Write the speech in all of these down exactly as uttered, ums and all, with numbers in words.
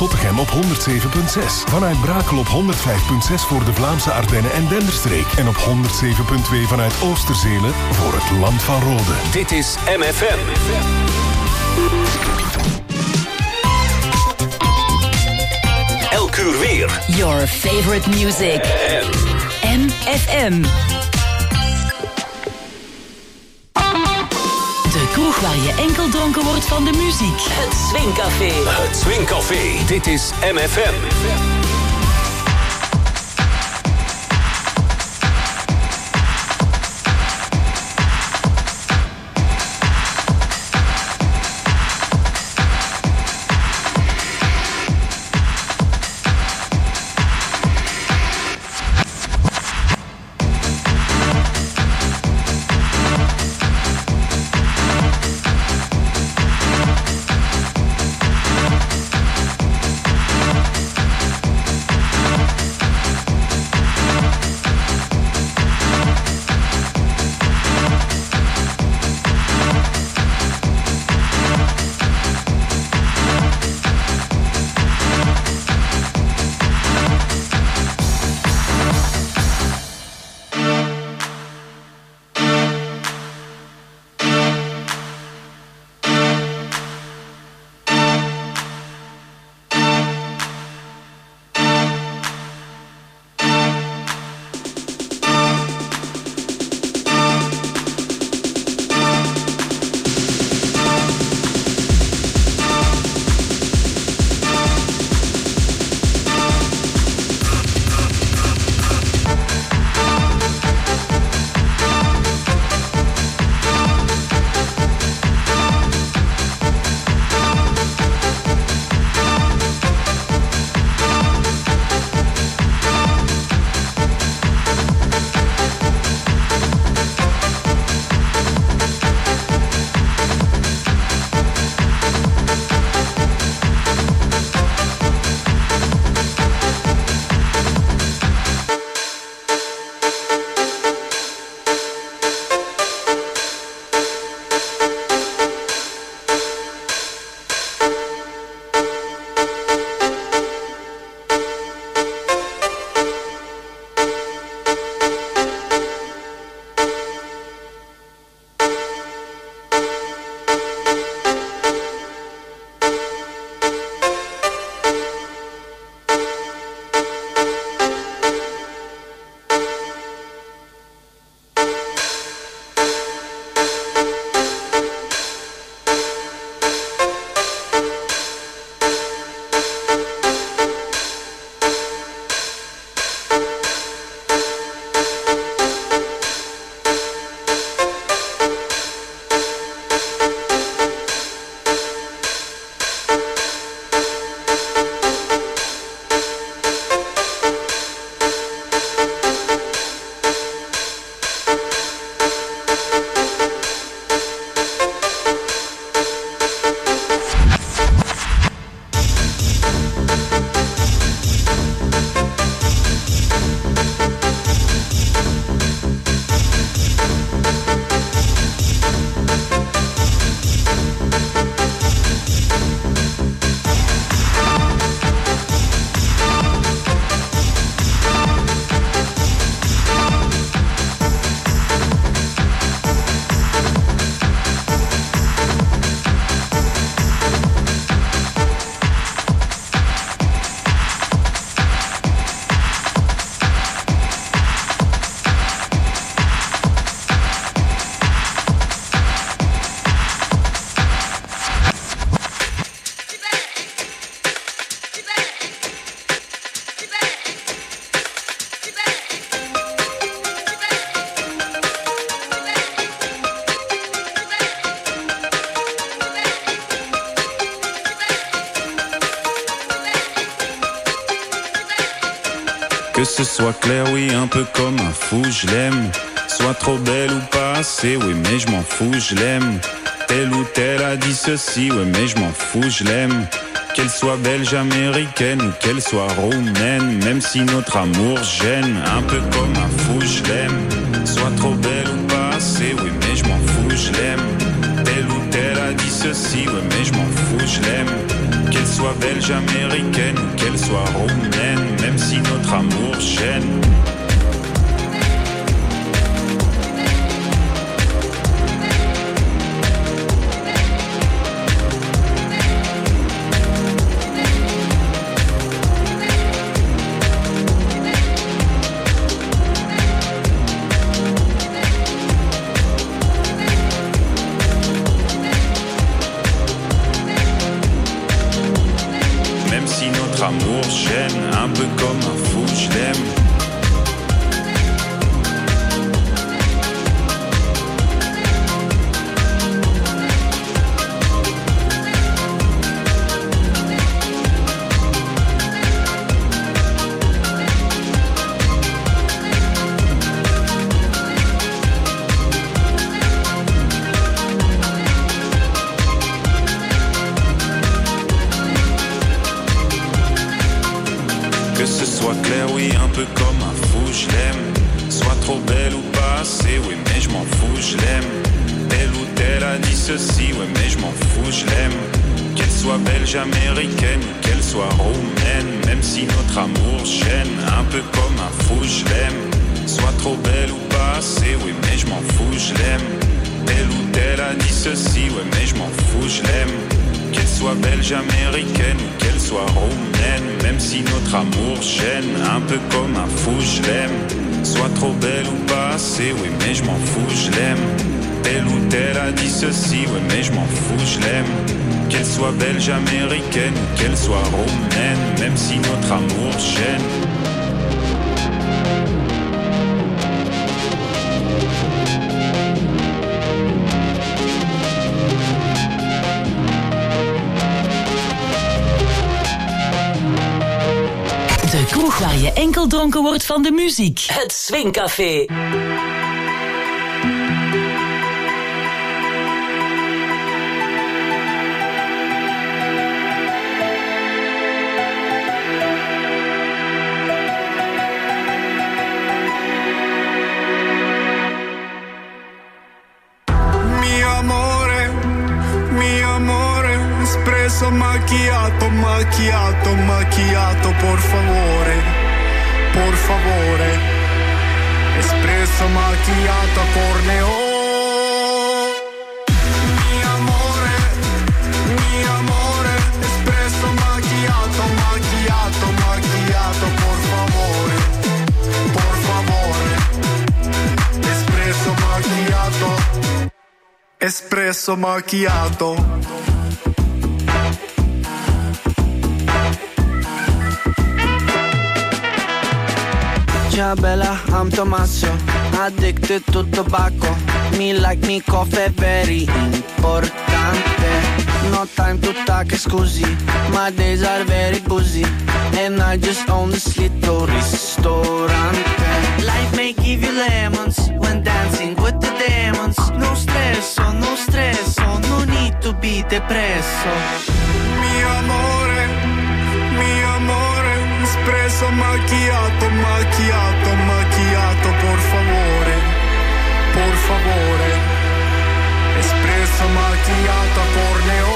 Zottegem op honderd zeven komma zes. Vanuit Brakel op honderd vijf komma zes voor de Vlaamse Ardennen en Denderstreek. En op honderd zeven komma twee vanuit Oosterzelen voor het Land van Rode. Dit is M F M. Elk uur weer. Your favorite music. M F M. De kroeg waar je enkel dronken wordt van de muziek. Het Swingcafé. Het Swingcafé. Dit is M F M. Que ce soit clair, oui, un peu comme un fou, je l'aime. Soit trop belle ou pas assez, oui, mais je m'en fous, je l'aime. Telle ou telle a dit ceci, oui, mais je m'en fous, je l'aime. Qu'elle soit belge, américaine ou qu'elle soit roumaine, même si notre amour gêne, un peu comme un fou, je l'aime. Soit trop belle ou pas assez, oui, mais je m'en fous, je l'aime. Telle ou telle a dit ceci, oui, mais je m'en fous, je l'aime. Qu'elle soit belge, américaine ou qu'elle soit roumaine, même si notre amour gêne. Amour gêne, un peu comme un fou, je l'aime. Que ce soit clair, oui, un peu comme un fou, je l'aime. Soit trop belle ou pas assez, oui, mais je m'en fous, je l'aime. Telle ou telle a dit ceci, oui, mais je m'en fous, je l'aime. Qu'elle soit belge, américaine ou qu'elle soit roumaine, même si notre amour gêne, un peu comme un fou, je l'aime. Soit trop belle ou pas assez, oui, mais je m'en fous, je l'aime. Telle ou telle a dit ceci, oui, mais je m'en fous, je l'aime. Qu'elle soit belge, américaine ou qu'elle soit roumaine, même si notre amour gêne, un peu comme un fou, je l'aime. Soit trop belle ou pas assez, oui, mais je m'en fous, je l'aime. Telle ou telle a dit ceci, oui, mais je m'en fous, je l'aime. Qu'elle soit belge, américaine ou qu'elle soit roumaine, même si notre amour gêne. De kroeg waar je enkel dronken wordt van de muziek. Het Swingcafé. Macchiato, macchiato, macchiato, por favore, por favore. Espresso macchiato, corneo. Mi amore, mi amore. Espresso macchiato, macchiato, macchiato, por favore, por favore. Espresso macchiato, espresso macchiato. Ciao bella, I'm Tommaso, addicted to tobacco. Me like me coffee, very importante. No time to talk, scusi, my days are very busy. And I just own this little ristorante. Life may give you lemons when dancing with the demons. No stresso, no stresso, no need to be depresso. Mi amore, mi amore. Espresso macchiato, macchiato, macchiato, por favore, por favore. Espresso macchiato, corneo.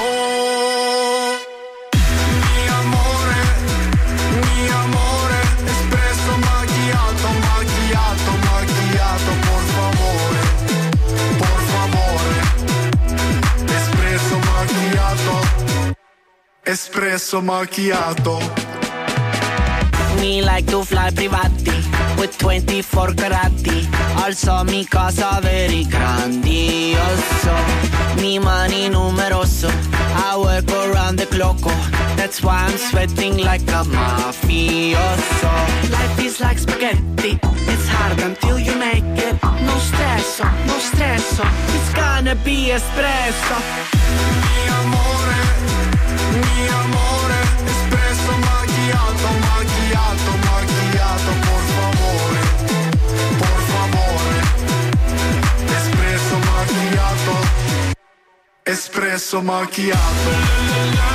Mi amore, mi amore. Espresso macchiato, macchiato, macchiato, por favore, por favore. Espresso macchiato, espresso macchiato. Me like to fly privati with twenty-four carati. Also mi casa very grandioso. Mi money numeroso. I work around the clock. That's why I'm sweating like a mafioso. Life is like spaghetti. It's hard until you make it. No stresso, no stresso. It's gonna be espresso. Mi amore, mi amore. Espresso macchiato, macchiato, macchiato, por favore, por favore. Espresso macchiato, espresso macchiato.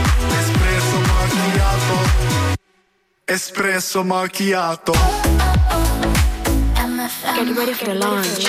Espresso macchiato, espresso macchiato. Get ready for the launch.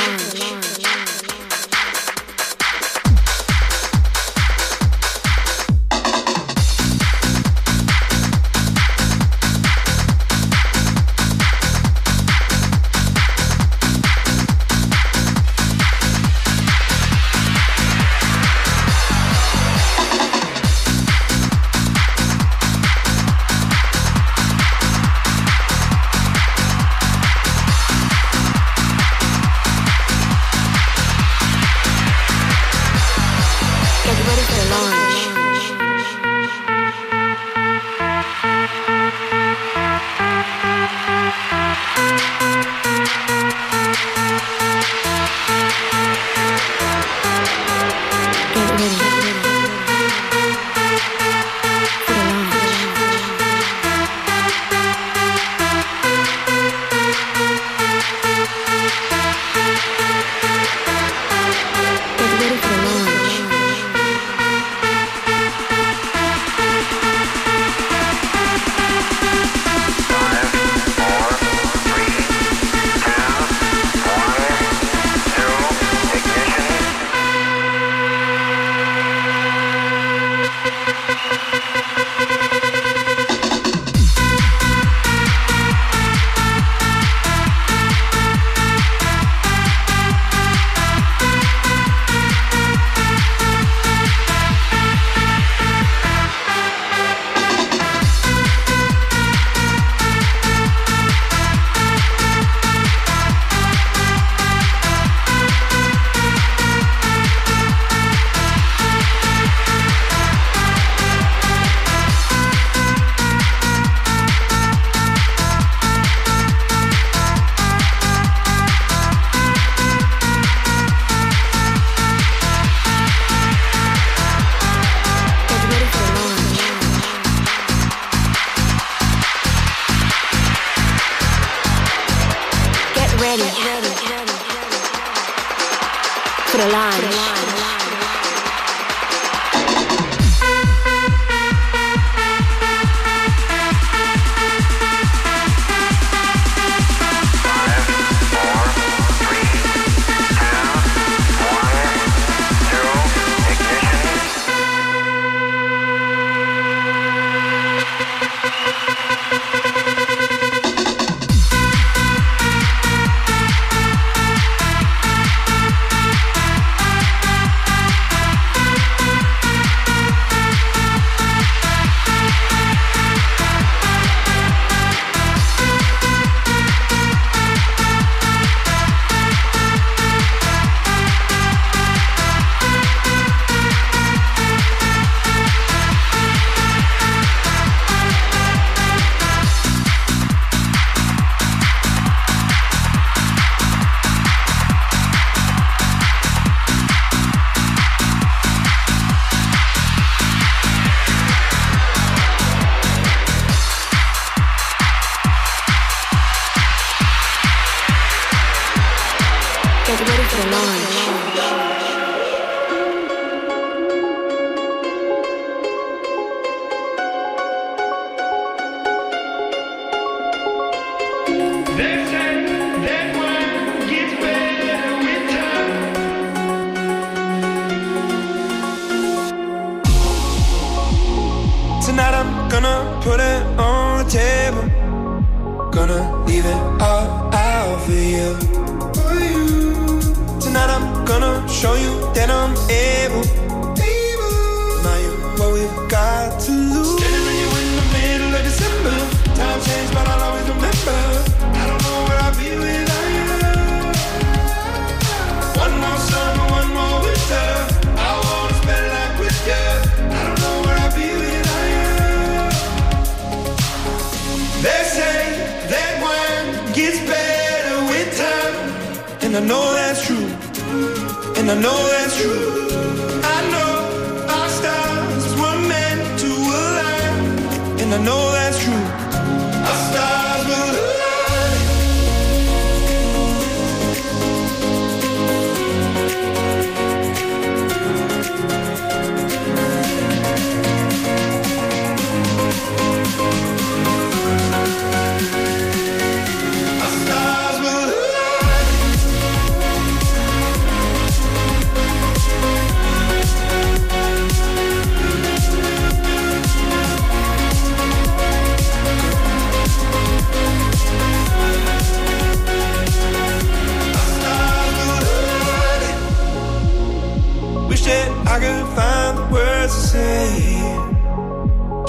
Stars will align.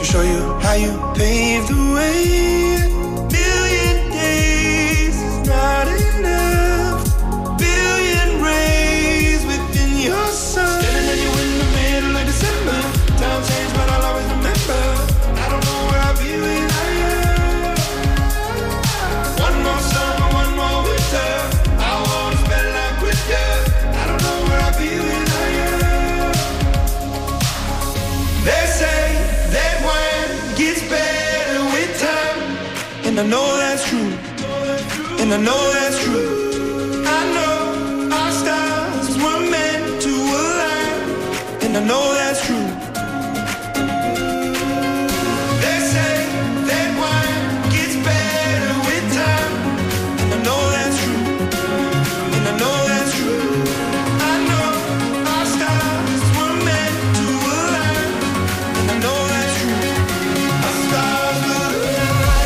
show you how you pave the way. Million days is not enough. Billion rays within your sun. Standing on you in the middle of December. Time change, but I'll always remember. I don't know where I'll be when I am. One more summer, one more winter. I wanna spend life with you. I don't know where I'll be when I am. They say that wine gets better with time, and I know that's true, and I know that's true. I know our stars were meant to align, and I know that's true. They say that wine gets better with time, and I know that's true, and I know that's true. I know our stars were meant to align, and I know that's true. Our stars will align.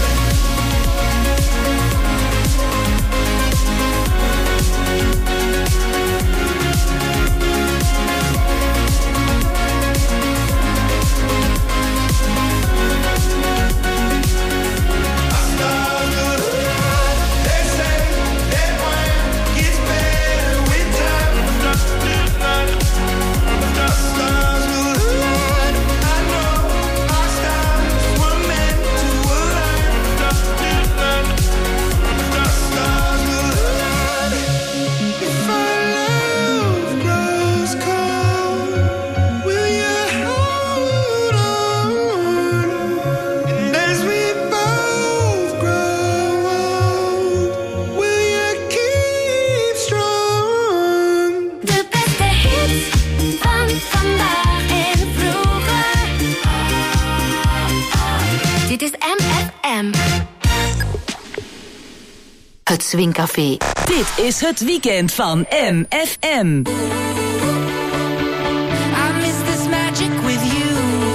Het Swingcafé. Dit is het weekend van M F M. I miss this magic with you.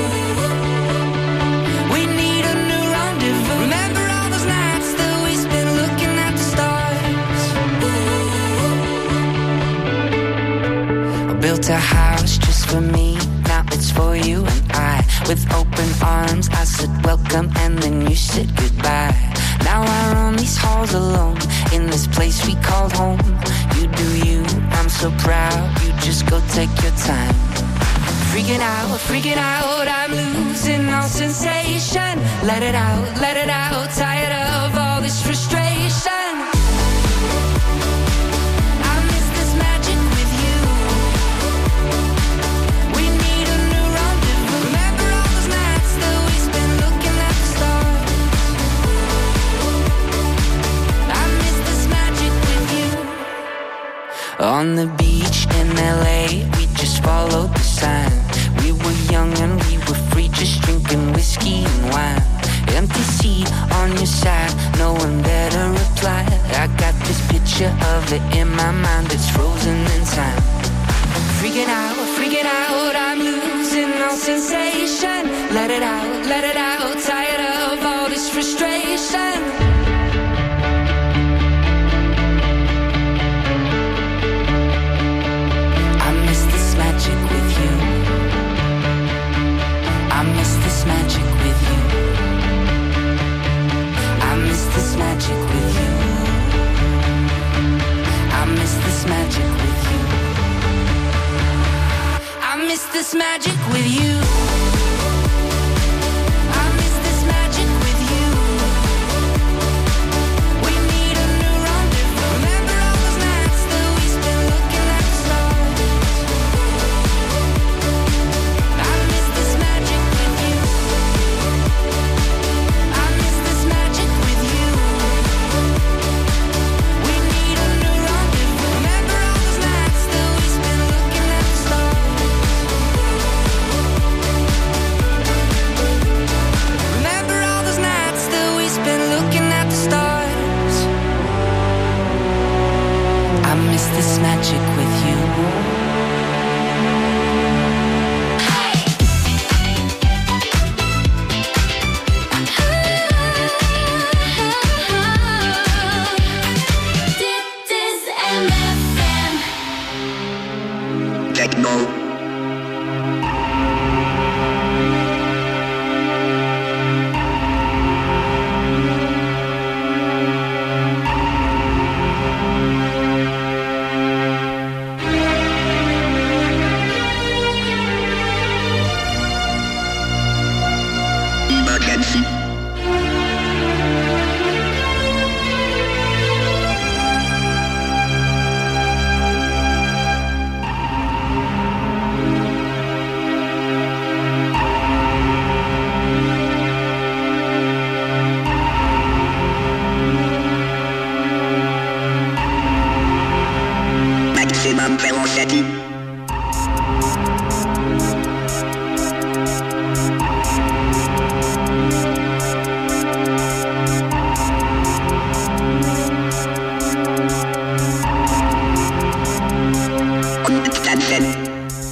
We need a new rendezvous. Remember all those nights that we spent looking at the stars. I built a house just for me. Now it's for you and I. With open arms I said welcome and then you said goodbye. Now I roam these halls alone in this place we called home. You do you, I'm so proud. You just go take your time. Freaking out, freaking out, I'm losing all sensation. Let it out, let it out, tired of all this frustration. I miss this magic with you. We need a new rendezvous. Remember all those nights that we spent looking at the stars. I miss this magic with you. On the beach in L A, we just followed the sign. We were young and we were free, just drinking whiskey and wine. Empty seat on your side, no one there to reply. I got this picture of it in my mind that's frozen in time. Freaking out, freaking out, I'm losing all sensation. Let it out, let it out, tired of all this frustration. I miss this magic with you. I miss this magic with you. I miss this magic with you. I miss this magic with you. I miss this magic with you. I miss this magic with you. We need a new rendezvous. Remember all those nights that we spent looking at the stars. I miss this magic with you. I miss this magic with you. We need a new rendezvous. Remember all those nights that we spent looking at the stars. Remember all those nights that we spent looking at the stars. I miss this magic with you. Dit is M F M. Techno. maximum velocity. Attention.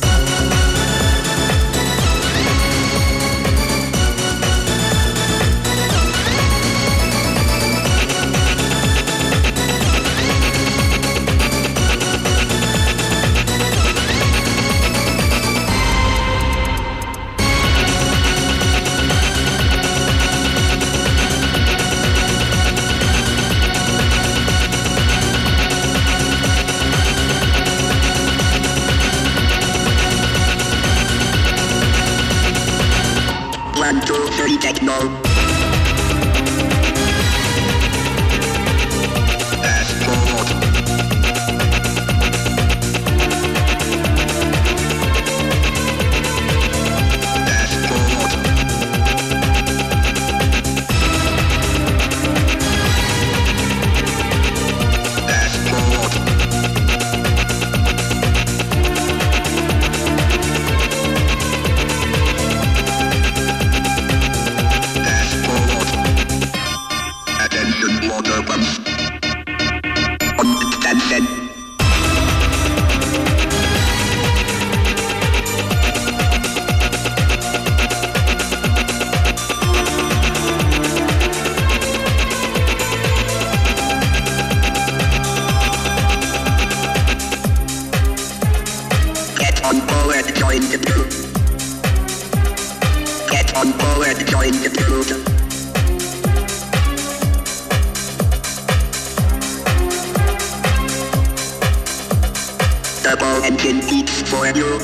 One, two, three, techno. Fast forward. Fast forward. Fast forward. Attention, water pumps. Attention. Get on board, join the crew. Get on board, join the crew. Turbo engine beats for you.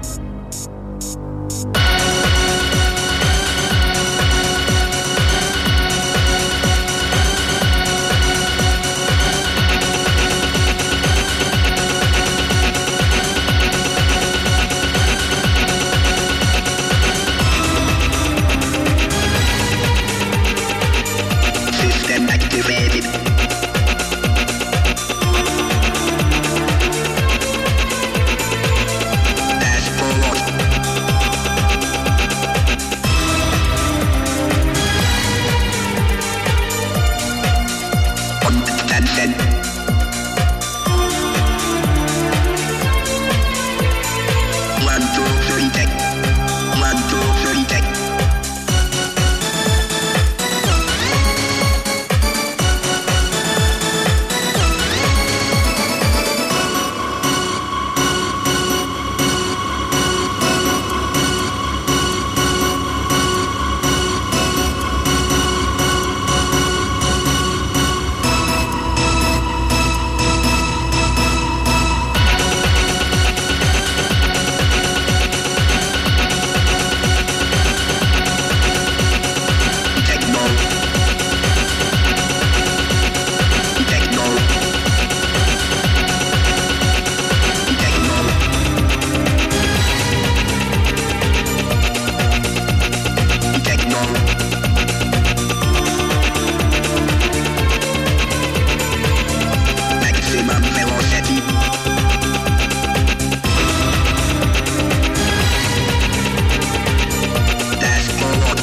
System activated. Fast forward. Attention. One, two, three, tech. One, two, three, tech. Techno. Techno. Techno. Techno. Maximum velocity. Fast forward.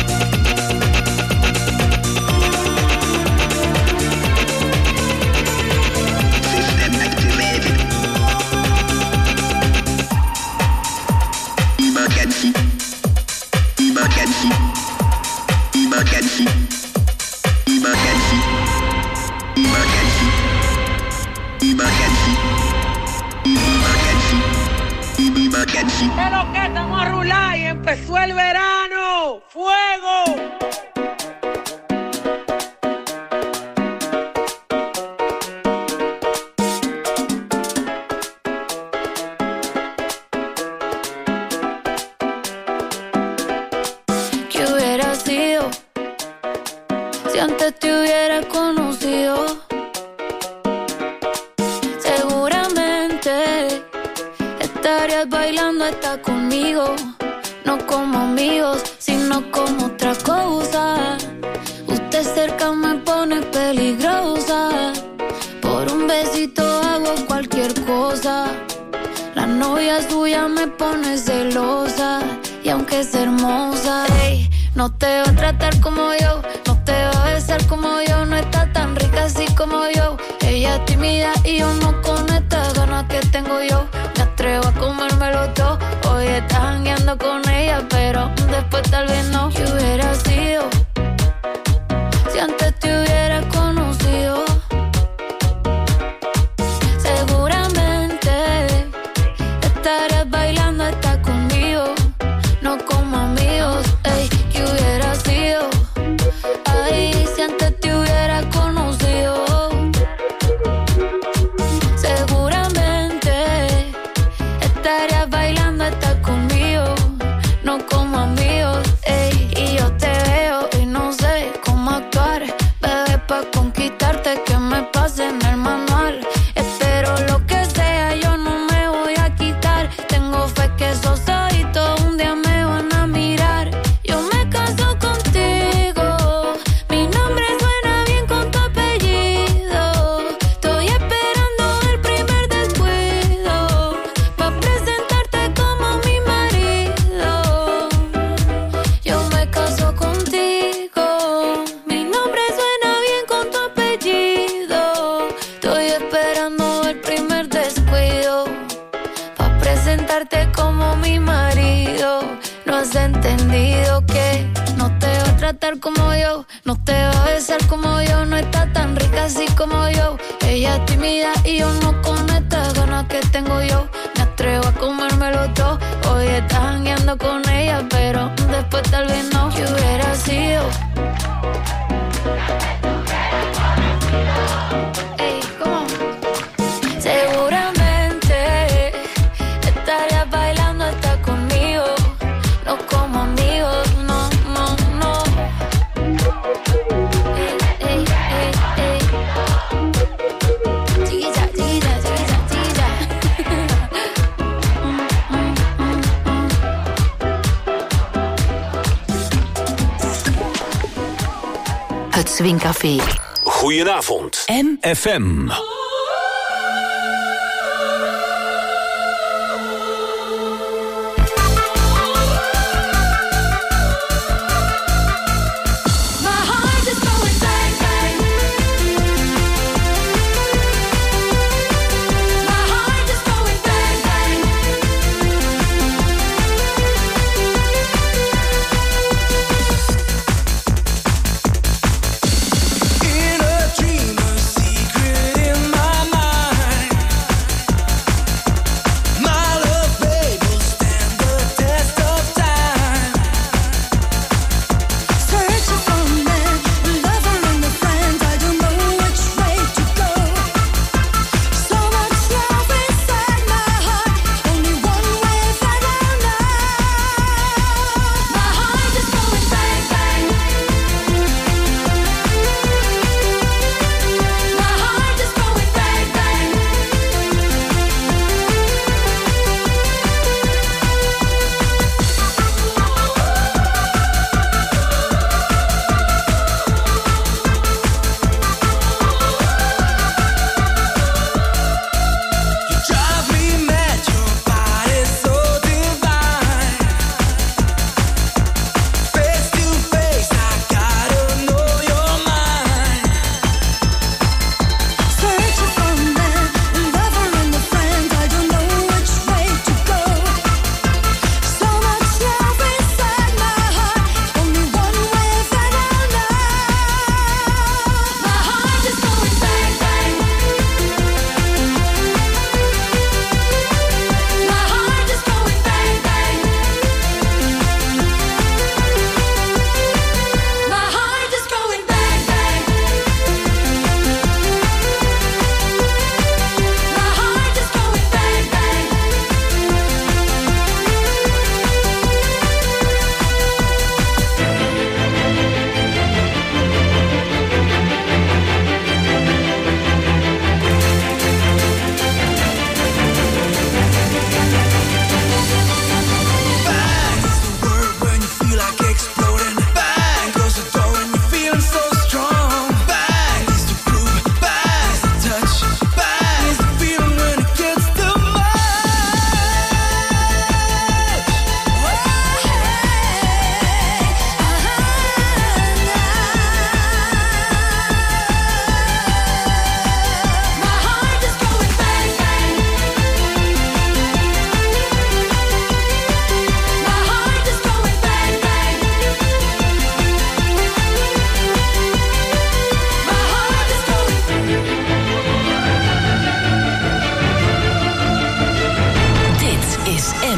System activated. Emergency. Emergency. Emergency. Emergency. Emergency. Emergency. Emergency. Emergency. Pero que estamos a rular y empezó el verano. ¡Fuego! ¿Qué hubiera sido si antes te hubiera conocido? Seguramente estarías bailando hasta conmigo, no como amigos, sino como otra cosa. Usted cerca me pone peligrosa, por un besito hago cualquier cosa. novia suya me pone celosa. Y aunque es hermosa, ey, no te va a tratar como yo, no te va a besar como yo, no está tan rica así como yo. Ella es tímida y yo no con estas ganas que tengo yo. Me atrevo a comérmelo todo. Hoy estás jangueando con ella, pero después tal vez no. ¿Qué hubiera sido si antes te hubiera conocido? Seguramente estarías bailando hasta conmigo, no como amigos. Ey, ¿qué hubiera sido? Ay, si antes te hubiera conocido. Seguramente estarías bailando hasta conmigo, no como amigos. Ey, y yo te veo y no sé cómo actuar, bebé, pa' conquistarte que me pase en el manual. Espero lo que sea, yo no me voy a quitar. Tengo fe que esos ojitos un día me van a mirar. Yo me caso contigo, mi nombre suena bien con tu apellido. Estoy esperando el primer descuido pa' presentarte como mi marido. Yo me caso contigo, mi nombre suena bien con tu apellido. Estoy esperando el primer descuido pa' presentarte como mi marido. No has entendido que no te va a tratar como yo, no te va a besar como yo, no está tan rica así como yo. Ella es tímida y yo no con estas ganas que tengo yo. Me atrevo a comérmelo todo. Hoy estás jangueando con ella, pero después tal vez no. ¿Qué hubiera sido? Ey, ¿cómo? Seguramente estarías bailando hasta conmigo, no como amigos, no, no, no. Ey, ey, ey, ey. Chiquilla, chiquilla, chiquilla, chiquilla. Mm, mm, mm, mm. Het Swingcafé. Goedenavond. M F M. In a dream, a secret in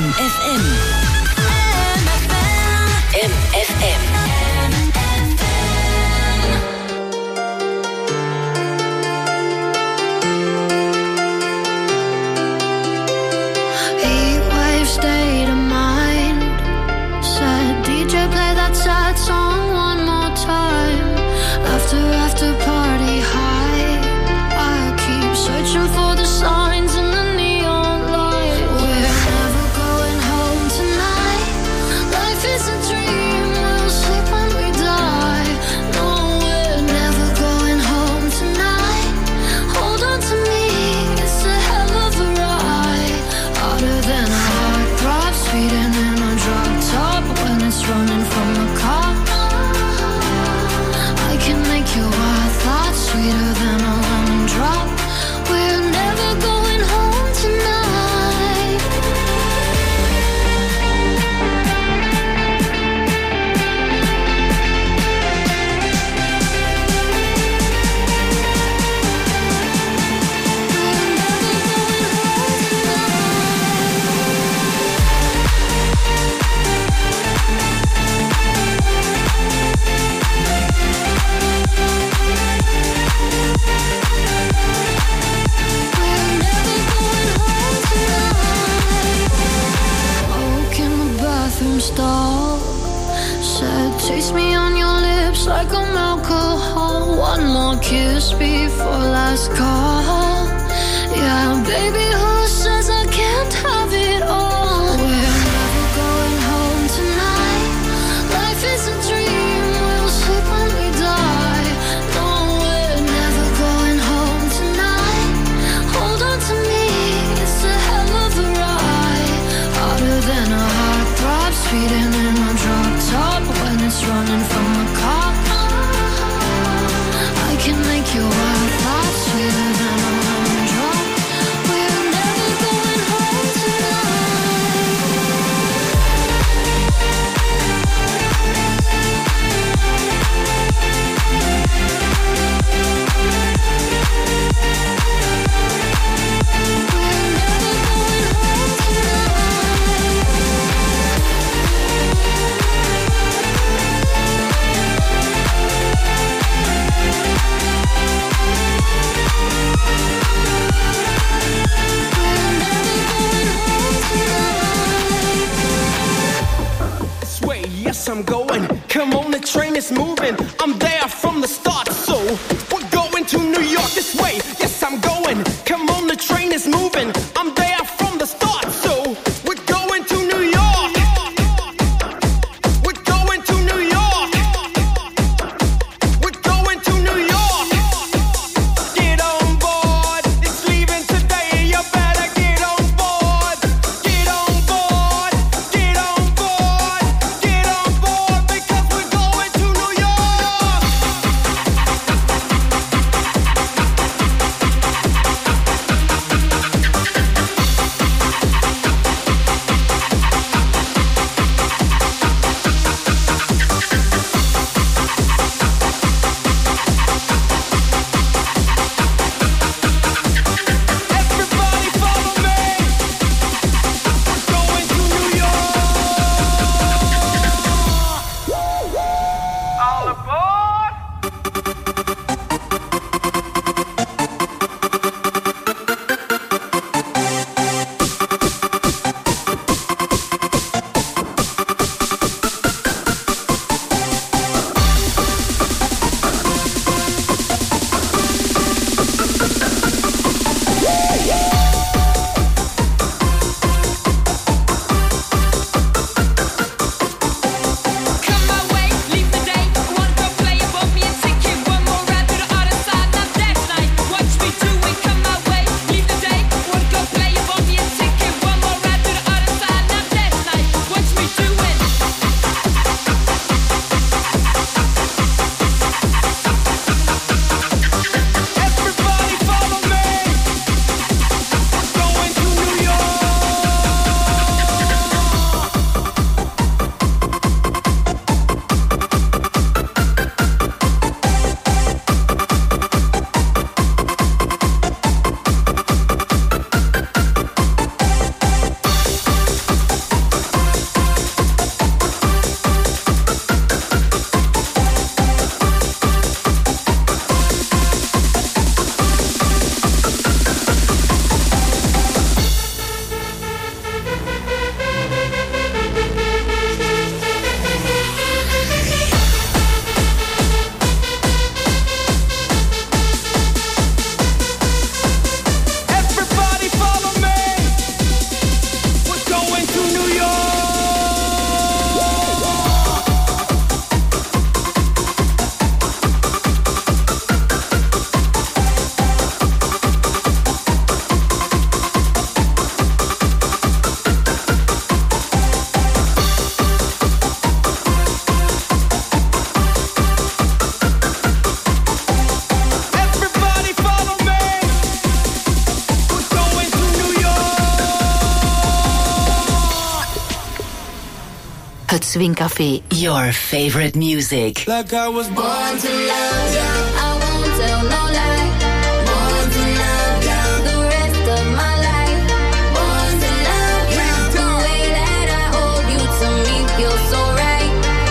M F M. M F M. Heatwave state of mind. Said D J play that sad song one more time. After after party high, I keep searching for the signs in the neon light. We're never going home tonight. Life is a dream, we'll sleep when we die. No, we're never going home tonight. Hold on to me, it's a hell of a ride. Harder than a heartthrob, speeding in a drop top when it's running from a car. I can make your wild thoughts sweeter than a lemon drop. We're never going home tonight. Smoke in the bathroom stall. Said, taste me on your lips like I'm alcohol. One more kiss before last call. Yeah, baby, who says I can't have it all? We're never going home tonight. Life is a dream, we'll sleep when we die. No, we're never going home tonight. Hold on to me, it's a hell of a ride. Harder than a heartthrob, speeding in a drop top when it's running from a car. I can make your wild thoughts sweeter than a lemon drop. We're never going home tonight. This way, yes, I'm going. Come on, the train is moving. I'm there from the start, so we're going to New York. This way, yes, I'm going. Come on, the train is moving. I'm there from the start, so we're going to New York. We're going to New York. We're going to New York. Get on board. It's leaving today. You better get on board. Get on board. Get on board. Get on board because we're going to New York. Het Swingcafé. Your favorite music. Like I was born to love ya. I won't tell no lie. Born to love ya. The rest of my life. Born to love ya. The way that I hold you to me feels so right.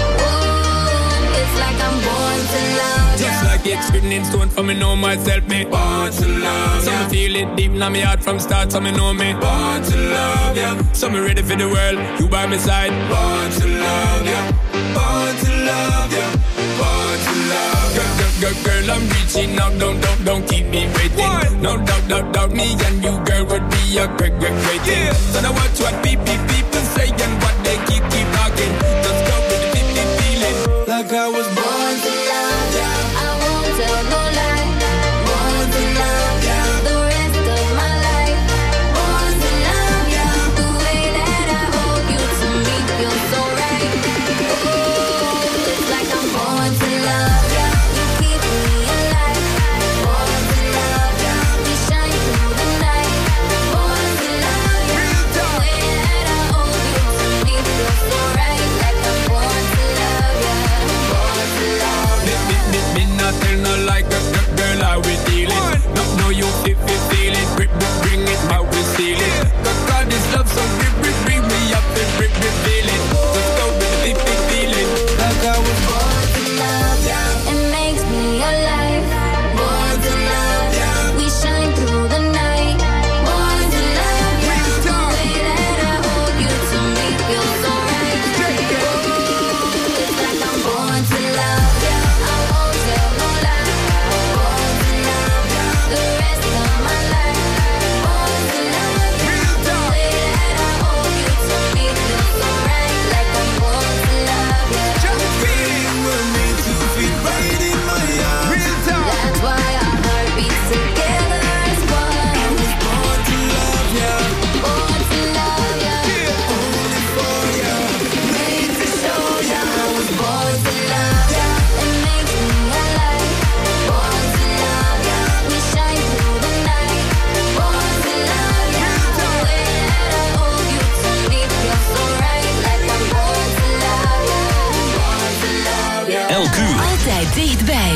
Whoa, it's like I'm born to love ya. Just like it's written in stone for me know myself, me born to love ya. So me feel it deep in my heart from start, so me know me born to love ya. So me ready for the world, you by my side. Born to love ya. Born to love ya. Born to love ya. Girl, girl, girl, girl, I'm reaching out, don't, don't, don't keep me waiting. What? No doubt, doubt, doubt, me and you, girl, would be a great, great, great thing. Yeah. So now watch what people, people say and what they keep, keep talking. Just go with the deep, deep feeling. Like I was born to love ya. I won't tell no lie. Born to love ya. The rest of my life. Born to love ya. The way that I hold you to me feels so right. Ooh, it's like I'm born to love ya. You keep me alive. Born to love ya. We shine through the night. Born to love ya. The way that I hold you to me feels so right. Like I'm born to love ya. Born to love ya. Me, me, me not tell no like a girl, girl, how we dealing. No, no, you fit, fit, feel it. Bring, bring it, how we steal it. Cause God is love, so bring, bring, bring me up and bring, bring, feel it. Let's go with the deep, deep feeling. Like I was born to love ya. It makes me alive. Born to love ya. We shine through the night. Born to love ya. The way that I hold you to me feels so right. Ooh, it's like I'm born to love ya. I won't tell no lie. Born to love ya. The rest of my life. Born to love ya. The way that I hold you to me feels so right. Like I'm born to love ya. Feeling we're made to feel right in my arms. That's why our heart beats together as one. I was born to love ya. Born to love ya. Only for ya. Made to show ya. I was born to love ya. It makes me alive. Born to love ya. We shine through the night. Born to love ya. The way that I hold you to me feels so right. Like I'm born to love ya. Born to love ya. Elk uur. Altijd dichtbij.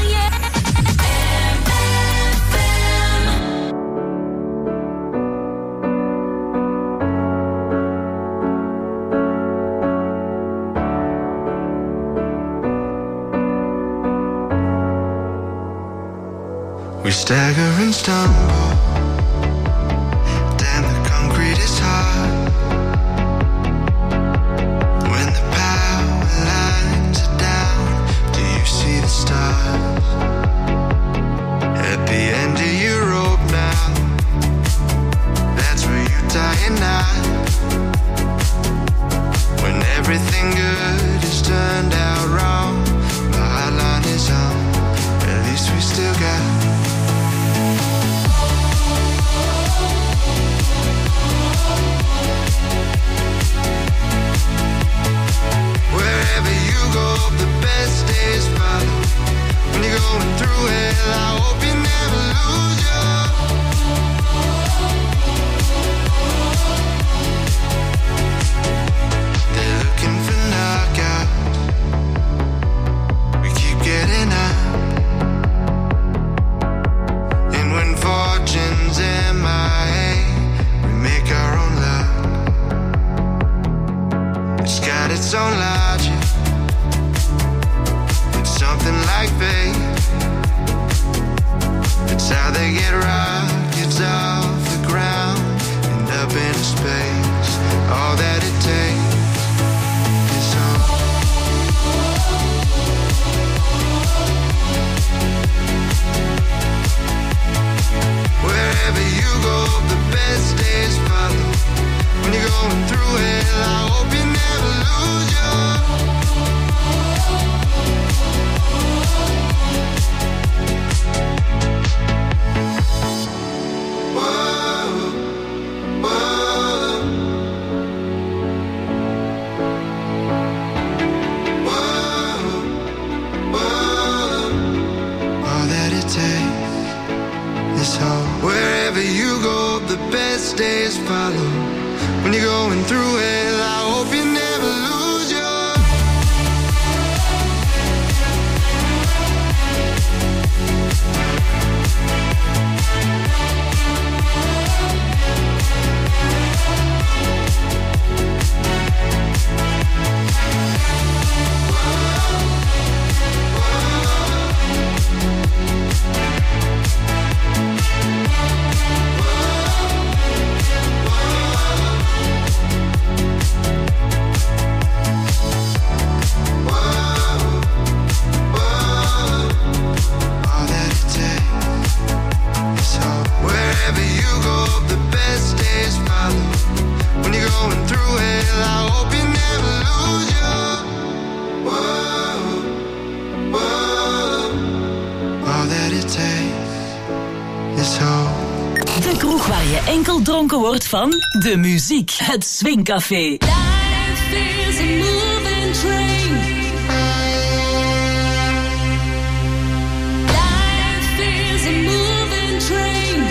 We stagger and stumble. Damn, the concrete is hard. When the power lines are down, do you see the stars? At the end of your rope now, that's where you tie a knot. When everything good is turned out wrong, the hotline is on. At least we still got. Wherever you go, the best days follow. When you're going through hell, I hope you never lose your. They're looking for knockouts. We keep getting out. And when fortune's M I A, we make our own luck. It's got its own logic. It's something like fate. It's how they get rockets off the ground and up into space. All that it takes is hope. Wherever you go, the best days follow. When you're going through hell, I hope you never lose your. Wherever you go, the best days follow. When you're going through hell, I hope you never lose your. je enkel dronken wordt van de muziek. Het Swingcafé. Life is a moving train. Life is a moving train.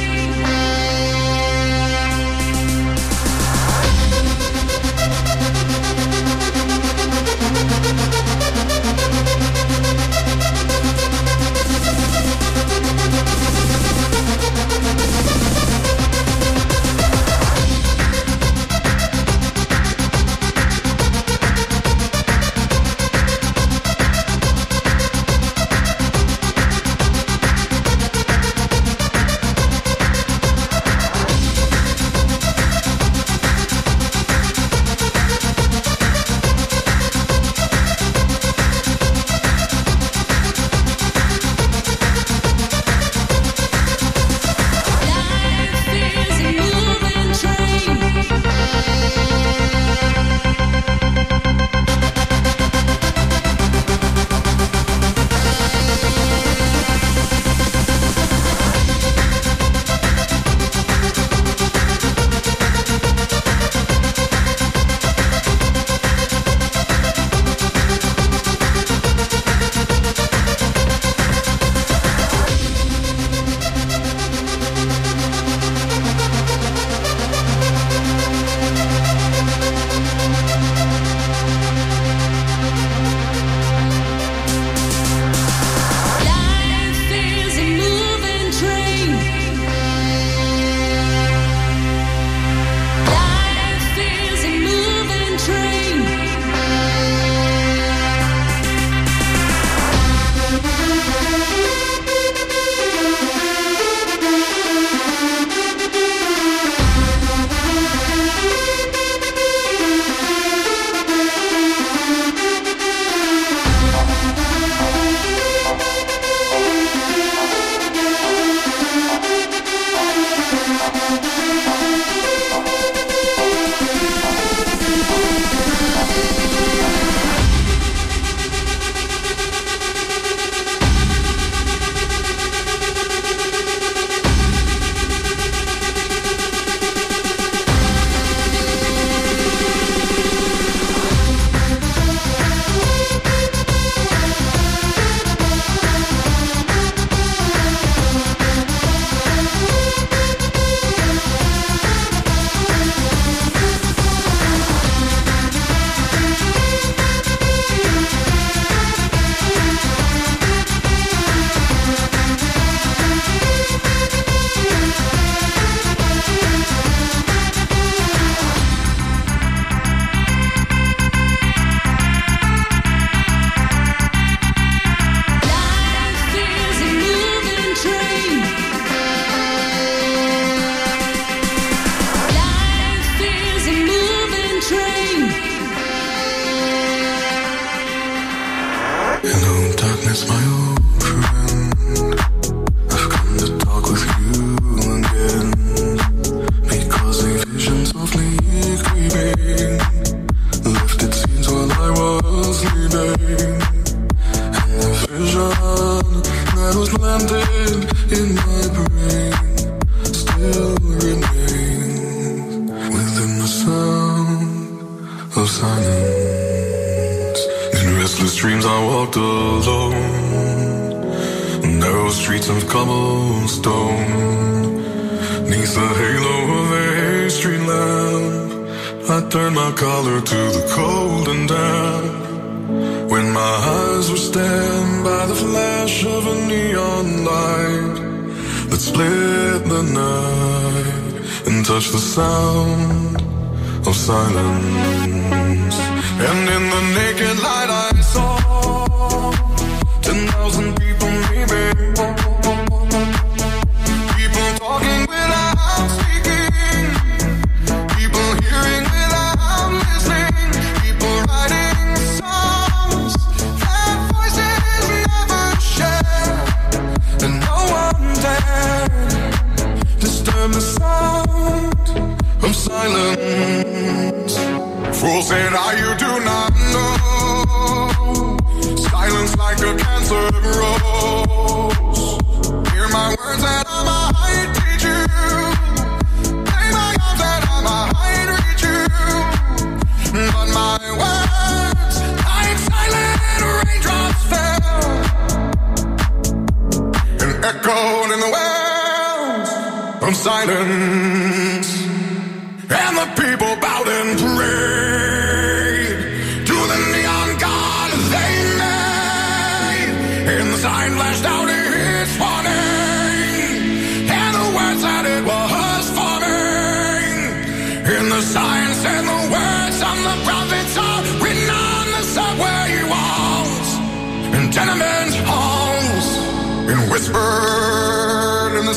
And the signs and the words of the prophets are written on the subway walls, in tenement halls, and whispered in the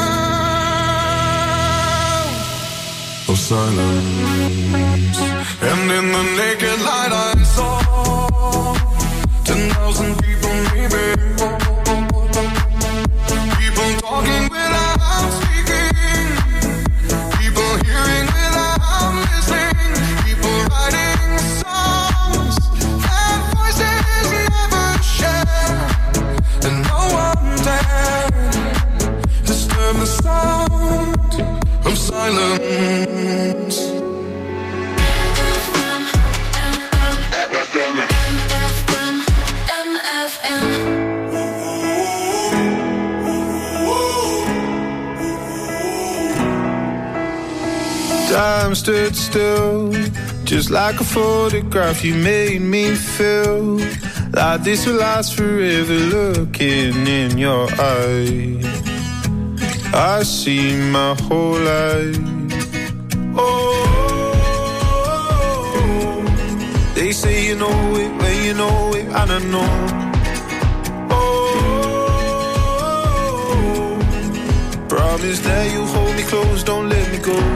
sound of silence. And in the naked light I saw ten thousand people, maybe. People talking without speaking, people hearing without listening, people writing songs that voices never share, and no one dared disturb the sound of silence. Time stood still, just like a photograph. You made me feel like this will last forever. Looking in your eyes, I see my whole life. Oh, they say you know it when you know it, and I know. Oh, promise that you hold me close, don't let me go.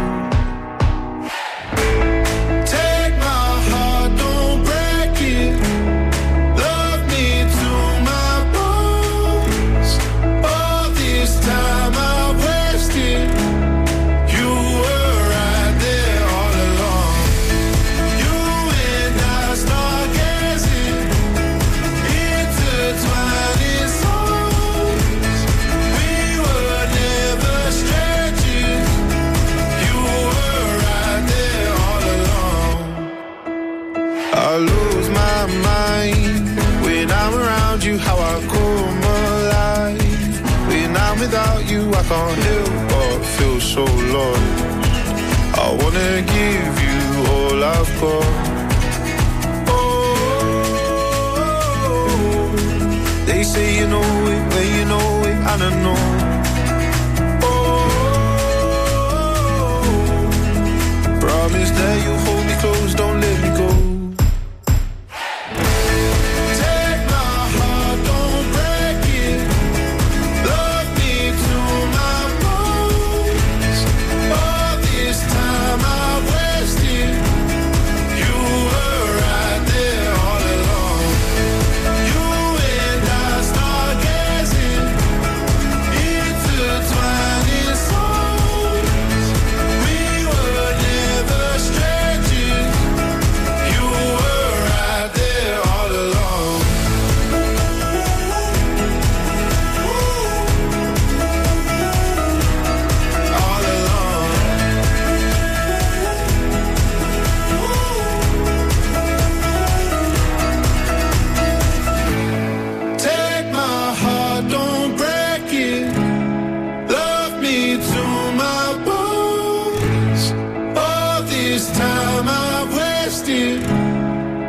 Without you, I can't help but feel so lost. I wanna give you all I've got. Oh, they say you know it when you know it, and I know. Oh, promise that you'll hold me close, don't let me go.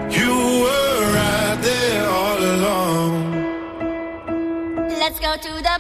Let's go to the